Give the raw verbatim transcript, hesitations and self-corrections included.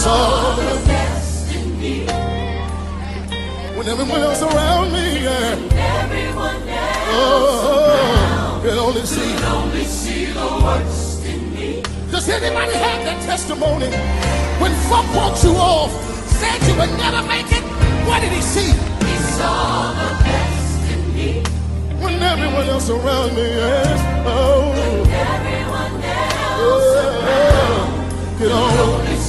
saw the best in me. When everyone else around me, yeah. When everyone else oh, around could only see, could only see the worst in me. Does anybody have that testimony? When folk walked you off, said you would never make it, what did he see? He saw the best in me. When everyone else around me, yes. Oh, when everyone else oh, around could only